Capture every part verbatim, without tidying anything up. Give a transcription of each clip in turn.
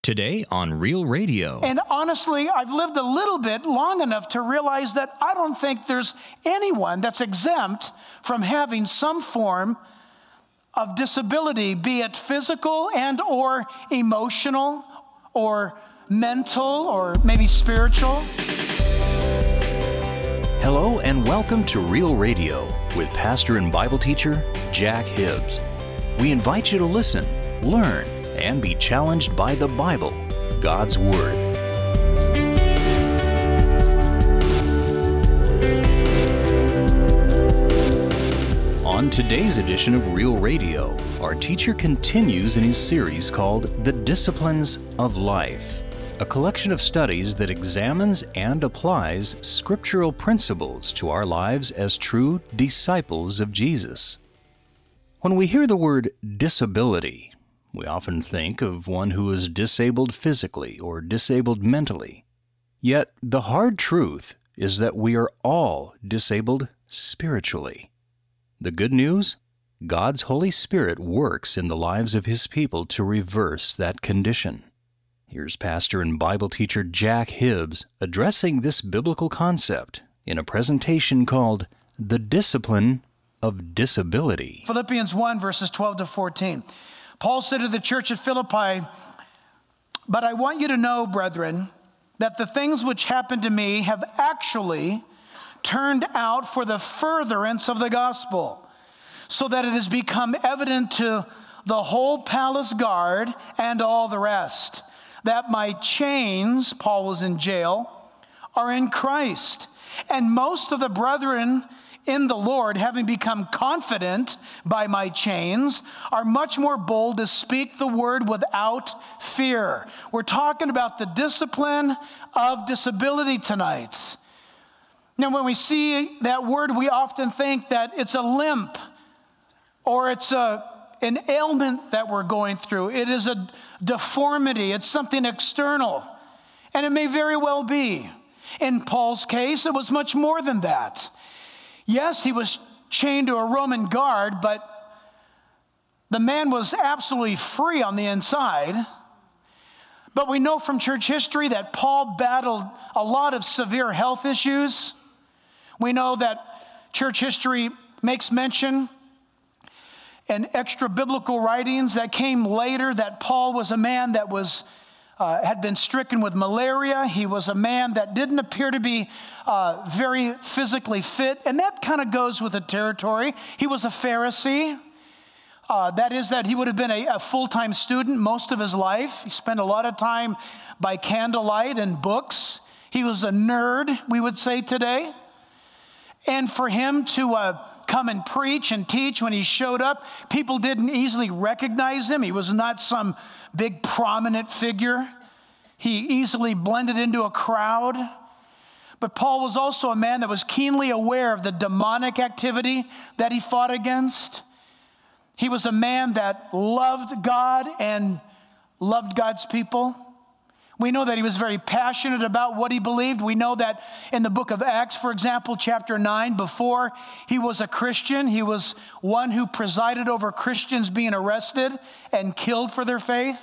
Today on Real Radio. And honestly, I've lived a little bit long enough to realize that I don't think there's anyone that's exempt from having some form of disability, be it physical and or emotional or mental or maybe spiritual. Hello and welcome to Real Radio with pastor and Bible teacher Jack Hibbs. We invite you to listen, learn, and be challenged by the Bible, God's Word. On today's edition of Real Radio, our teacher continues in his series called The Disciplines of Life, a collection of studies that examines and applies scriptural principles to our lives as true disciples of Jesus. When we hear the word disability, we often think of one who is disabled physically or disabled mentally. Yet the hard truth is that we are all disabled spiritually. The good news? God's Holy Spirit works in the lives of His people to reverse that condition. Here's pastor and Bible teacher Jack Hibbs addressing this biblical concept in a presentation called The Discipline of Disability. Philippians one, verses twelve to fourteen. Paul said to the church at Philippi, "But I want you to know, brethren, that the things which happened to me have actually turned out for the furtherance of the gospel, so that it has become evident to the whole palace guard and all the rest, that my chains," Paul was in jail, "are in Christ. And most of the brethren in the Lord, having become confident by my chains, are much more bold to speak the word without fear." We're talking about the discipline of disability tonight. Now, when we see that word, we often think that it's a limp or it's a, an ailment that we're going through. It is a deformity. It's something external. And it may very well be. In Paul's case, it was much more than that. Yes, he was chained to a Roman guard, but the man was absolutely free on the inside. But we know from church history that Paul battled a lot of severe health issues. We know that church history makes mention in extra biblical writings that came later that Paul was a man that was Uh, had been stricken with malaria. He was a man that didn't appear to be uh, very physically fit, and that kind of goes with the territory. He was a Pharisee. Uh, that is that he would have been a, a full-time student most of his life. He spent a lot of time by candlelight and books. He was a nerd, we would say today. And for him to uh, come and preach and teach when he showed up, people didn't easily recognize him. He was not some big prominent figure. He easily blended into a crowd. But Paul was also a man that was keenly aware of the demonic activity that he fought against. He was a man that loved God and loved God's people. We know that he was very passionate about what he believed. We know that in the book of Acts, for example, chapter nine, before he was a Christian, he was one who presided over Christians being arrested and killed for their faith.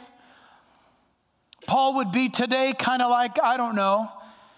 Paul would be today kind of like, I don't know,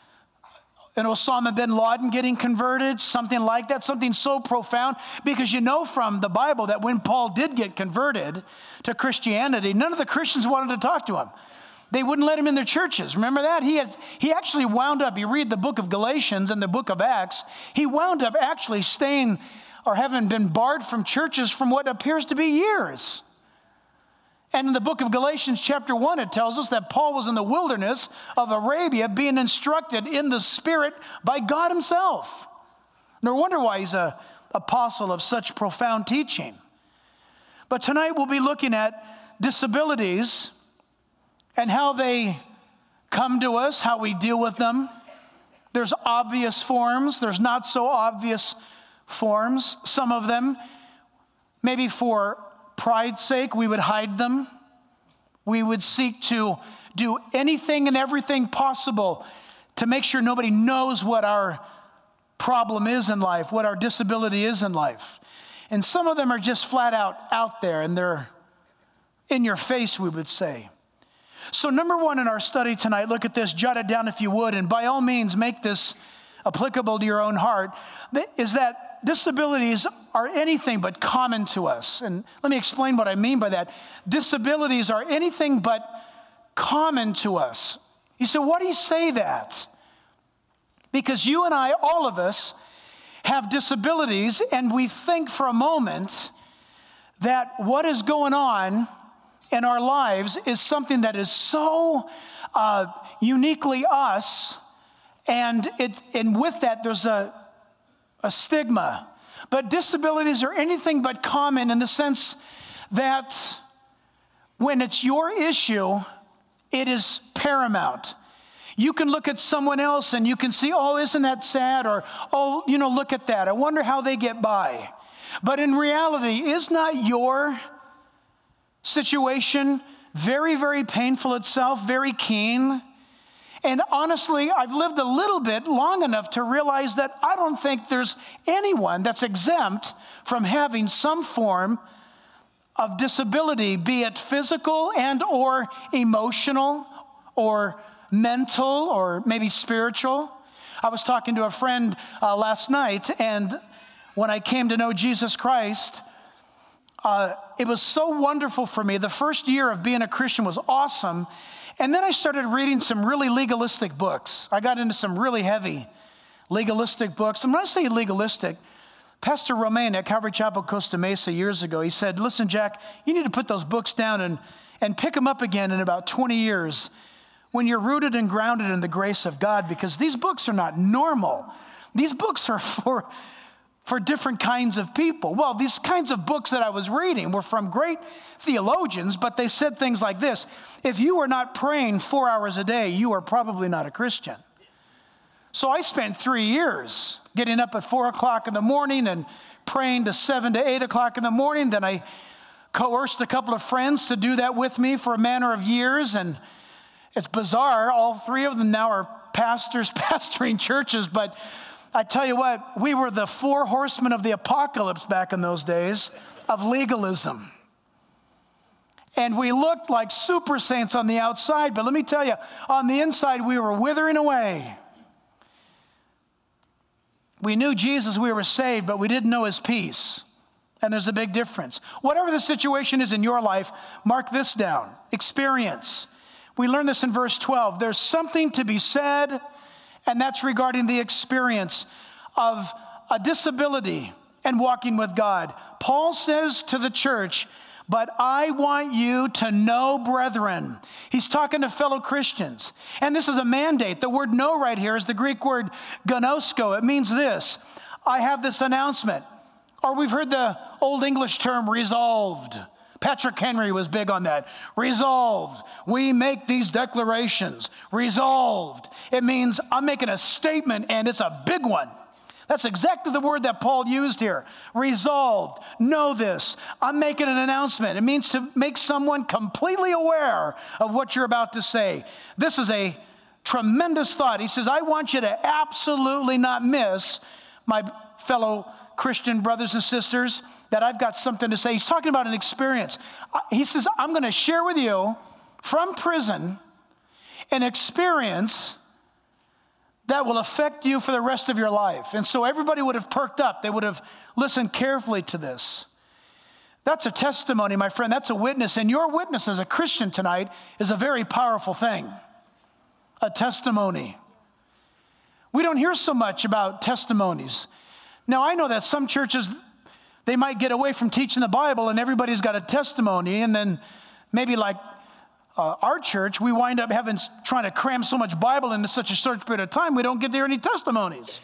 an Osama bin Laden getting converted, something like that, something so profound, because you know from the Bible that when Paul did get converted to Christianity, none of the Christians wanted to talk to him. They wouldn't let him in their churches. Remember that? He has, he actually wound up, you read the book of Galatians and the book of Acts, he wound up actually staying or having been barred from churches from what appears to be years. And in the book of Galatians chapter one, it tells us that Paul was in the wilderness of Arabia being instructed in the Spirit by God himself. No wonder why he's an apostle of such profound teaching. But tonight we'll be looking at disabilities and how they come to us, how we deal with them. There's obvious forms, there's not so obvious forms. Some of them, maybe for pride's sake, we would hide them. We would seek to do anything and everything possible to make sure nobody knows what our problem is in life, what our disability is in life. And some of them are just flat out out there, and they're in your face, we would say. So number one in our study tonight, look at this, jot it down if you would, and by all means make this applicable to your own heart, is that disabilities are anything but common to us. And let me explain what I mean by that. Disabilities are anything but common to us. You say, why do you say that? Because you and I, all of us, have disabilities, and we think for a moment that what is going on in our lives is something that is so uh, uniquely us, and it and with that there's a, a stigma. But disabilities are anything but common in the sense that when it's your issue, it is paramount. You can look at someone else and you can see, oh, isn't that sad? Or, oh, you know, look at that. I wonder how they get by. But in reality, is not your situation very, very painful itself, very keen? And honestly, I've lived a little bit long enough to realize that I don't think there's anyone that's exempt from having some form of disability, be it physical and or emotional or mental or maybe spiritual. I was talking to a friend uh, last night, and when I came to know Jesus Christ, uh, it was so wonderful for me. The first year of being a Christian was awesome, and then I started reading some really legalistic books. I got into some really heavy legalistic books. And when I say legalistic, Pastor Romaine at Calvary Chapel, Costa Mesa years ago, he said, listen, Jack, you need to put those books down and, and pick them up again in about twenty years. When you're rooted and grounded in the grace of God, because these books are not normal. These books are for, for different kinds of people. Well, these kinds of books that I was reading were from great theologians, but they said things like this: if you are not praying four hours a day, you are probably not a Christian. So I spent three years getting up at four o'clock in the morning and praying to seven to eight o'clock in the morning. Then I coerced a couple of friends to do that with me for a manner of years, and it's bizarre. All three of them now are pastors, pastoring churches. But I tell you what, we were the four horsemen of the apocalypse back in those days of legalism. And we looked like super saints on the outside, but let me tell you, on the inside, we were withering away. We knew Jesus, we were saved, but we didn't know his peace. And there's a big difference. Whatever the situation is in your life, mark this down: experience. We learn this in verse twelve. There's something to be said, and that's regarding the experience of a disability and walking with God. Paul says to the church, but I want you to know, brethren. He's talking to fellow Christians. And this is a mandate. The word know right here is the Greek word gnosko. It means this: I have this announcement. Or we've heard the old English term resolved. Patrick Henry was big on that. Resolved. We make these declarations. Resolved. It means I'm making a statement, and it's a big one. That's exactly the word that Paul used here. Resolved. Know this. I'm making an announcement. It means to make someone completely aware of what you're about to say. This is a tremendous thought. He says, I want you to absolutely not miss, my fellow Christian brothers and sisters, that I've got something to say. He's talking about an experience. He says, I'm going to share with you from prison an experience that will affect you for the rest of your life. And so everybody would have perked up. They would have listened carefully to this. That's a testimony, my friend. That's a witness. And your witness as a Christian tonight is a very powerful thing. A testimony. We don't hear so much about testimonies. Now, I know that some churches, they might get away from teaching the Bible and everybody's got a testimony, and then maybe like uh, our church, we wind up having trying to cram so much Bible into such a short period of time, we don't get there any testimonies.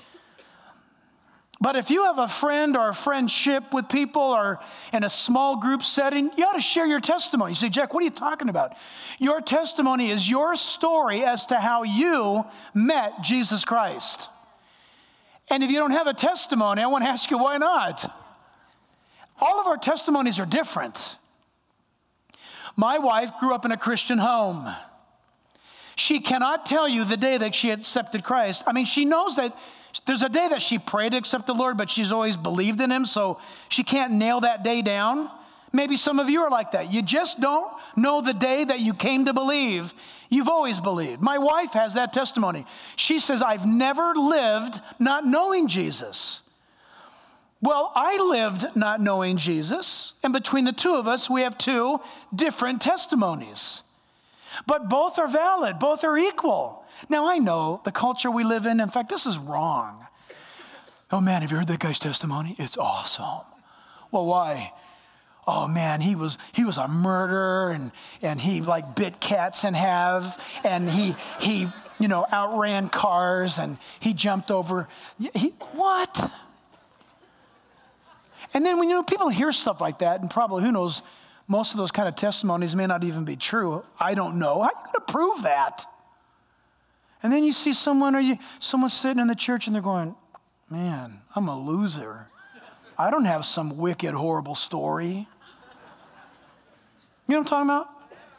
But if you have a friend or a friendship with people or in a small group setting, you ought to share your testimony. You say, Jack, what are you talking about? Your testimony is your story as to how you met Jesus Christ. And if you don't have a testimony, I want to ask you, why not? All of our testimonies are different. My wife grew up in a Christian home. She cannot tell you the day that she accepted Christ. I mean, she knows that there's a day that she prayed to accept the Lord, but she's always believed in him, so she can't nail that day down. Maybe some of you are like that. You just don't know the day that you came to believe. You've always believed. My wife has that testimony. She says, I've never lived not knowing Jesus. Well, I lived not knowing Jesus, and between the two of us, we have two different testimonies. But both are valid, both are equal. Now, I know the culture we live in, in fact, this is wrong. Oh man, have you heard that guy's testimony? It's awesome. Well, why? Oh man, he was he was a murderer, and and he like bit cats in half, and he he you know outran cars, and he jumped over. He, what? And then when you know people hear stuff like that, and probably who knows, most of those kind of testimonies may not even be true. I don't know. How are you going to prove that? And then you see someone or you someone sitting in the church and they're going, man, I'm a loser. I don't have some wicked, horrible story. You know what I'm talking about?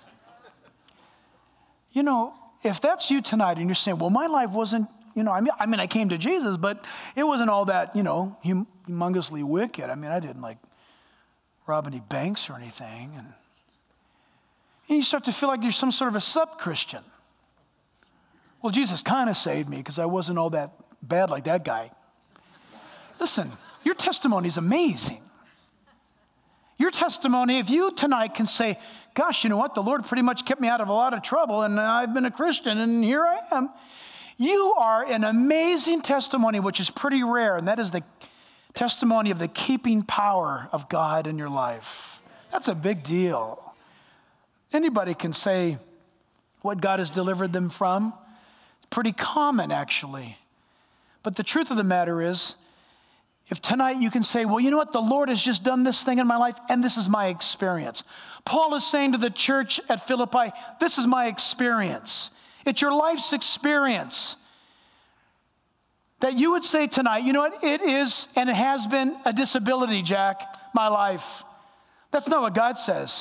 You know, if that's you tonight and you're saying, well, my life wasn't, you know, I mean, I mean, I came to Jesus, but it wasn't all that, you know, hum- humongously wicked. I mean, I didn't like rob any banks or anything. And, and you start to feel like you're some sort of a sub-Christian. Well, Jesus kind of saved me because I wasn't all that bad like that guy. Listen, your testimony is amazing. Your testimony, if you tonight can say, gosh, you know what? The Lord pretty much kept me out of a lot of trouble, and I've been a Christian, and here I am. You are an amazing testimony, which is pretty rare, and that is the testimony of the keeping power of God in your life. That's a big deal. Anybody can say what God has delivered them from. It's pretty common, actually. But the truth of the matter is, if tonight you can say, well, you know what? The Lord has just done this thing in my life, and this is my experience. Paul is saying to the church at Philippi, this is my experience. It's your life's experience. That you would say tonight, you know what? It is, and it has been a disability, Jack, my life. That's not what God says.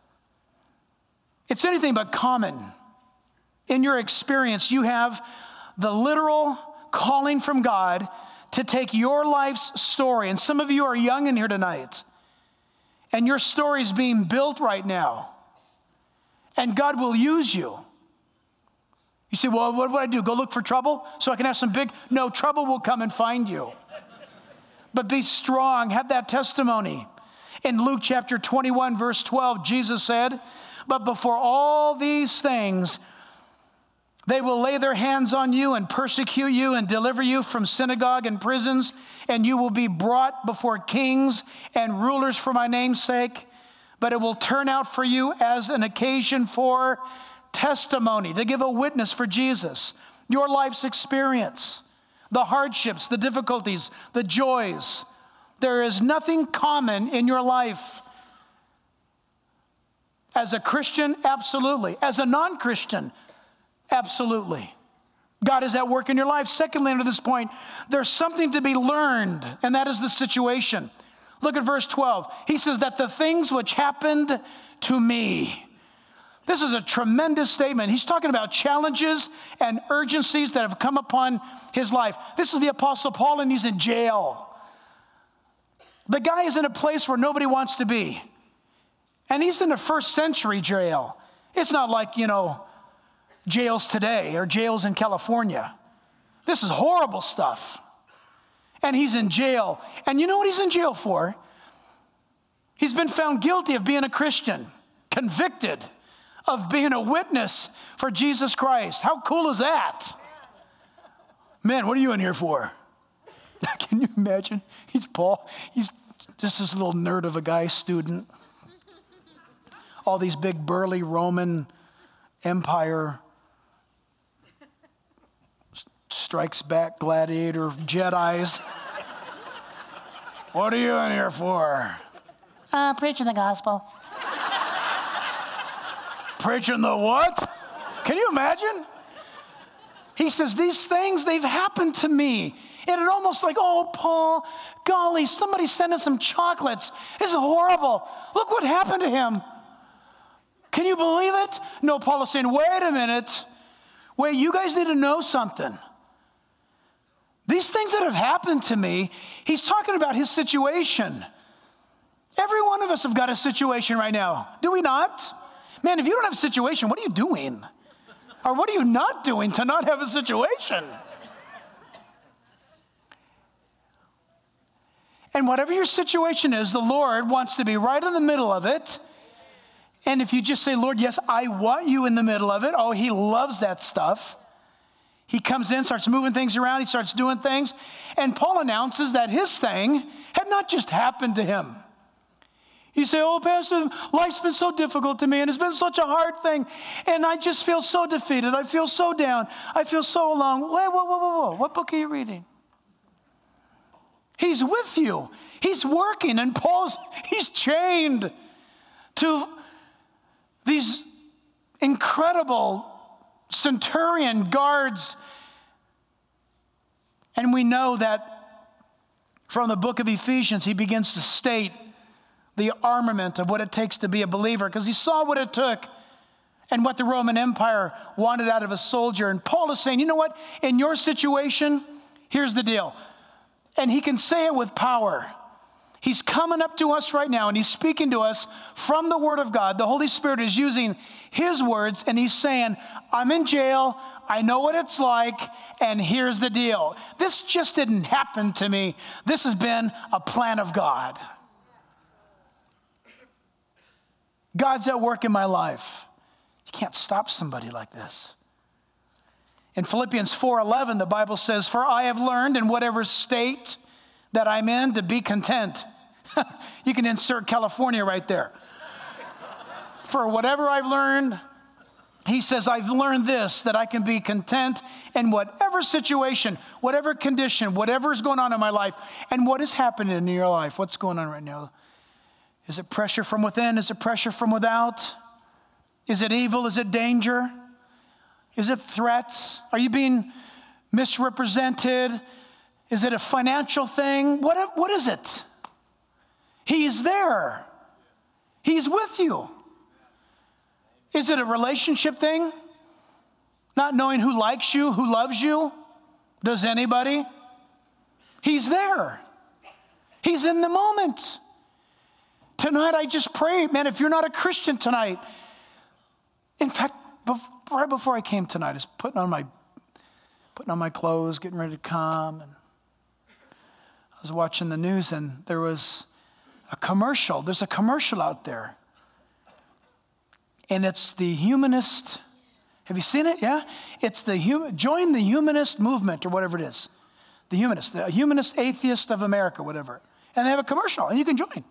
It's anything but common. In your experience, you have the literal calling from God to take your life's story, and some of you are young in here tonight, and your story is being built right now, and God will use you. You say, well, what would I do? Go look for trouble so I can have some big... No, trouble will come and find you. But be strong, have that testimony. In Luke chapter twenty-one, verse twelve, Jesus said, but before all these things, they will lay their hands on you and persecute you and deliver you from synagogue and prisons, and you will be brought before kings and rulers for my name's sake. But it will turn out for you as an occasion for testimony, to give a witness for Jesus, your life's experience, the hardships, the difficulties, the joys. There is nothing common in your life. As a Christian, absolutely. As a non-Christian, absolutely. God is at work in your life. Secondly, under this point, there's something to be learned, and that is the situation. Look at verse twelve. He says that the things which happened to me. This is a tremendous statement. He's talking about challenges and urgencies that have come upon his life. This is the Apostle Paul, and he's in jail. The guy is in a place where nobody wants to be. And he's in a first century jail. It's not like, you know, jails today or jails in California. This is horrible stuff. And he's in jail. And you know what he's in jail for? He's been found guilty of being a Christian, convicted of being a witness for Jesus Christ. How cool is that? Man, what are you in here for? Can you imagine? He's Paul. He's just this little nerd of a guy, student. All these big burly Roman Empire strikes back gladiator Jedis. What are you in here for? Uh, preaching the gospel. Preaching the what? Can you imagine? He says, these things, they've happened to me. And it almost like, oh, Paul, golly, somebody sent us some chocolates. This is horrible. Look what happened to him. Can you believe it? No, Paul is saying, wait a minute. Wait, you guys need to know something. These things that have happened to me, he's talking about his situation. Every one of us have got a situation right now. Do we not? Man, if you don't have a situation, what are you doing? Or what are you not doing to not have a situation? And whatever your situation is, the Lord wants to be right in the middle of it. And if you just say, Lord, yes, I want you in the middle of it. Oh, he loves that stuff. He comes in, starts moving things around. He starts doing things. And Paul announces that his thing had not just happened to him. You say, oh, Pastor, life's been so difficult to me, and it's been such a hard thing, and I just feel so defeated. I feel so down. I feel so alone. Wait, whoa, whoa, whoa, whoa. What book are you reading? He's with you. He's working, and Paul's, he's chained to these incredible centurion guards. And we know that from the book of Ephesians, he begins to state the armament of what it takes to be a believer, because he saw what it took and what the Roman Empire wanted out of a soldier. And Paul is saying, you know what? In your situation, here's the deal. And he can say it with power. He's coming up to us right now, and he's speaking to us from the Word of God. The Holy Spirit is using his words, and he's saying, I'm in jail. I know what it's like, and here's the deal. This just didn't happen to me. This has been a plan of God. God's at work in my life. You can't stop somebody like this. In Philippians four eleven, the Bible says, for I have learned in whatever state that I'm in to be content. You can insert California right there. For whatever I've learned, he says, I've learned this, that I can be content in whatever situation, whatever condition, whatever is going on in my life. And what is happening in your life? What's going on right now? Is it pressure from within? Is it pressure from without? Is it evil? Is it danger? Is it threats? Are you being misrepresented? Is it a financial thing? What, what is it? He's there. He's with you. Is it a relationship thing? Not knowing who likes you, who loves you? Does anybody? He's there. He's in the moment. Tonight, I just pray, man, if you're not a Christian tonight, in fact, before, right before I came tonight, I was putting on my, putting on my clothes, getting ready to come, and I was watching the news, and there was a commercial. There's a commercial out there, and it's the humanist. Have you seen it? Yeah? It's the hum, join the humanist movement, or whatever it is. The humanist, the humanist atheist of America, whatever. And they have a commercial, and you can join.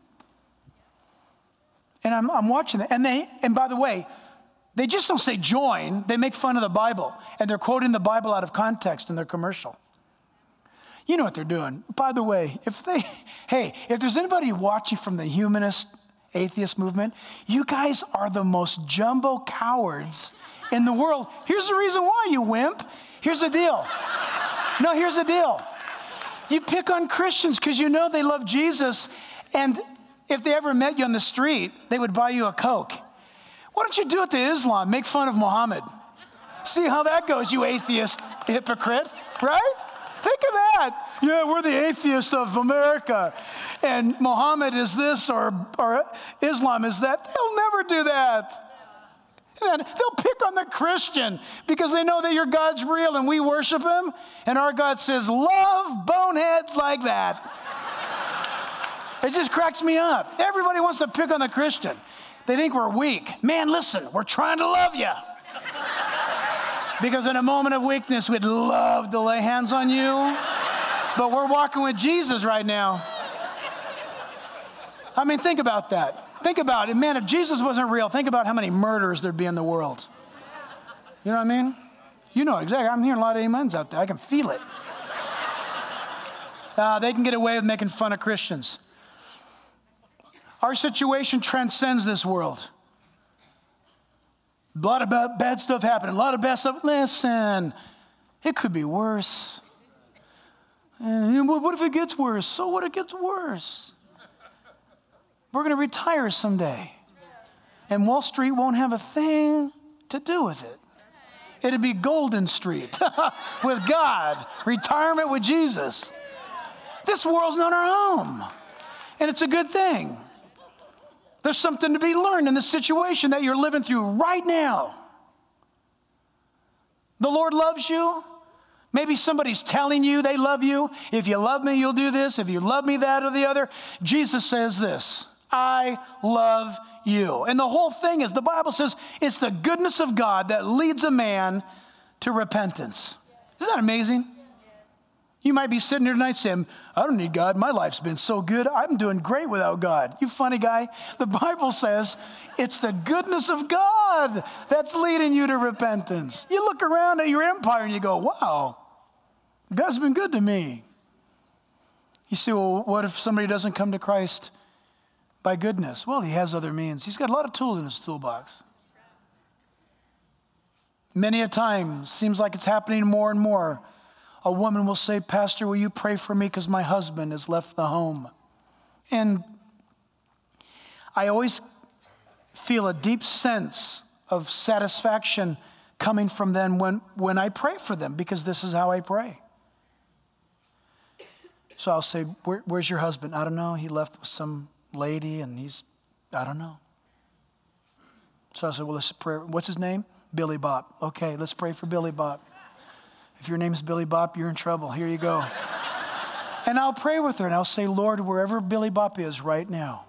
And I'm, I'm watching it. And they, and by the way, they just don't say join. They make fun of the Bible. And they're quoting the Bible out of context in their commercial. You know what they're doing. By the way, if they, hey, if there's anybody watching from the humanist atheist movement, you guys are the most jumbo cowards in the world. Here's the reason why, you wimp. Here's the deal. No, here's the deal. You pick on Christians because you know they love Jesus, and if they ever met you on the street, they would buy you a Coke. Why don't you do it to Islam? Make fun of Muhammad. See how that goes, you atheist hypocrite, right? Think of that. Yeah, we're the atheist of America, and Muhammad is this, or, or Islam is that. They'll never do that. And they'll pick on the Christian because they know that your God's real and we worship him, and our God says, love boneheads like that. It just cracks me up. Everybody wants to pick on the Christian. They think we're weak. Man, listen, we're trying to love you. Because in a moment of weakness, we'd love to lay hands on you. But we're walking with Jesus right now. I mean, think about that. Think about it. Man, if Jesus wasn't real, think about how many murders there'd be in the world. You know what I mean? You know exactly. I'm hearing a lot of amens out there. I can feel it. Uh, they can get away with making fun of Christians. Our situation transcends this world. A lot of bad, bad stuff happening. A lot of bad stuff. Listen, it could be worse. And what if it gets worse? So what if it gets worse? We're going to retire someday. And Wall Street won't have a thing to do with it. It'd be Golden Street with God. Retirement with Jesus. This world's not our home. And it's a good thing. There's something to be learned in the situation that you're living through right now. The Lord loves you. Maybe somebody's telling you they love you. If you love me, you'll do this. If you love me, that or the other. Jesus says this, I love you. And the whole thing is, the Bible says, it's the goodness of God that leads a man to repentance. Isn't that amazing? You might be sitting here tonight saying, I don't need God. My life's been so good. I'm doing great without God. You funny guy. The Bible says it's the goodness of God that's leading you to repentance. You look around at your empire and you go, wow, God's been good to me. You say, well, what if somebody doesn't come to Christ by goodness? Well, he has other means. He's got a lot of tools in his toolbox. Many a time, seems like it's happening more and more. A woman will say, Pastor, will you pray for me because my husband has left the home? And I always feel a deep sense of satisfaction coming from them when, when I pray for them, because this is how I pray. So I'll say, Where, where's your husband? I don't know. He left with some lady and he's, I don't know. So I said, well, let's pray. What's his name? Billy Bop. Okay, let's pray for Billy Bop. If your name is Billy Bop, you're in trouble. Here you go. And I'll pray with her and I'll say, Lord, wherever Billy Bop is right now,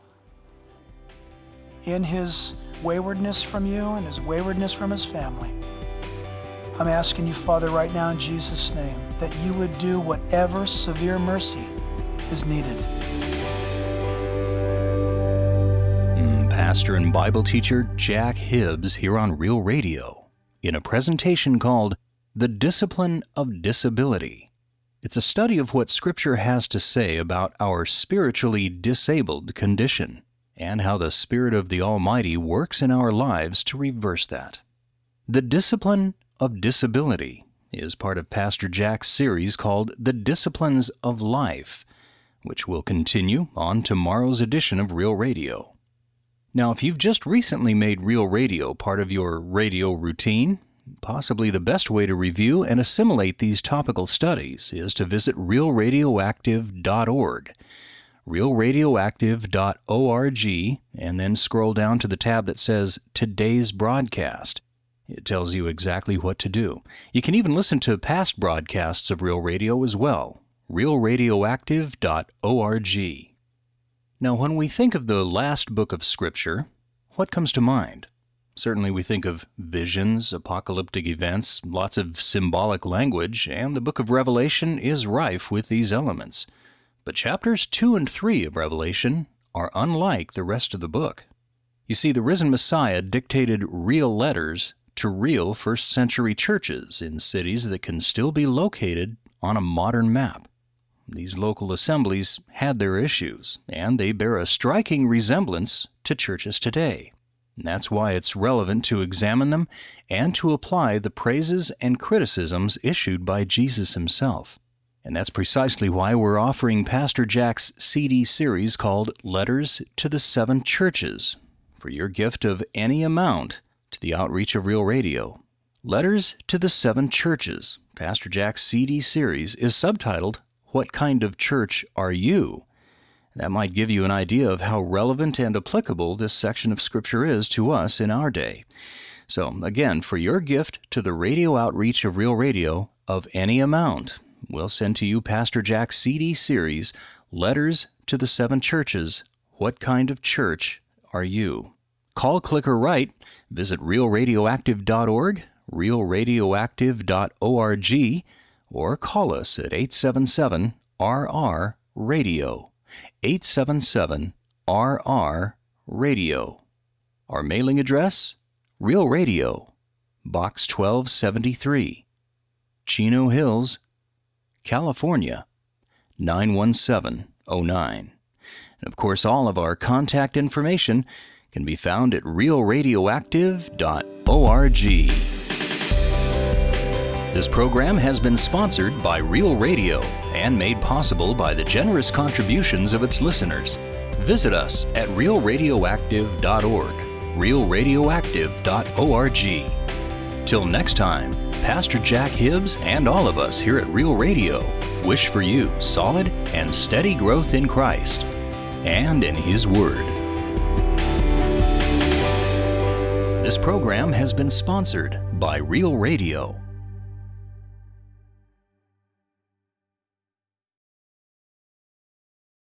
in his waywardness from you and his waywardness from his family, I'm asking you, Father, right now in Jesus' name, that you would do whatever severe mercy is needed. Mm, Pastor and Bible teacher Jack Hibbs here on Real Radio in a presentation called The Discipline of Disability. It's a study of what Scripture has to say about our spiritually disabled condition and how the Spirit of the Almighty works in our lives to reverse that. The Discipline of Disability is part of Pastor Jack's series called The Disciplines of Life, which will continue on tomorrow's edition of Real Radio. Now, if you've just recently made Real Radio part of your radio routine, possibly the best way to review and assimilate these topical studies is to visit real radioactive dot org, real radioactive dot org, and then scroll down to the tab that says Today's Broadcast. It tells you exactly what to do. You can even listen to past broadcasts of Real Radio as well, real radioactive dot org. Now, when we think of the last book of Scripture, what comes to mind? Certainly we think of visions, apocalyptic events, lots of symbolic language, and the book of Revelation is rife with these elements. But chapters two and three of Revelation are unlike the rest of the book. You see, the risen Messiah dictated real letters to real first-century churches in cities that can still be located on a modern map. These local assemblies had their issues, and they bear a striking resemblance to churches today. And that's why it's relevant to examine them and to apply the praises and criticisms issued by Jesus himself. And that's precisely why we're offering Pastor Jack's C D series called Letters to the Seven Churches for your gift of any amount to the outreach of Real Radio. Letters to the Seven Churches, Pastor Jack's C D series, is subtitled, What Kind of Church Are You? That might give you an idea of how relevant and applicable this section of Scripture is to us in our day. So, again, for your gift to the radio outreach of Real Radio of any amount, we'll send to you Pastor Jack's C D series, Letters to the Seven Churches, What Kind of Church Are You? Call, click, or write. Visit real radioactive dot org, real radioactive dot org, or call us at eight seven seven R R radio. eight seven seven R R radio. Our mailing address, Real Radio, Box twelve seventy-three, Chino Hills, California, nine one seven oh nine. And of course, all of our contact information can be found at real radioactive dot org. This program has been sponsored by Real Radio and made possible by the generous contributions of its listeners. Visit us at real radioactive dot org, real radioactive dot org. Till next time, Pastor Jack Hibbs and all of us here at Real Radio wish for you solid and steady growth in Christ and in His Word. This program has been sponsored by Real Radio.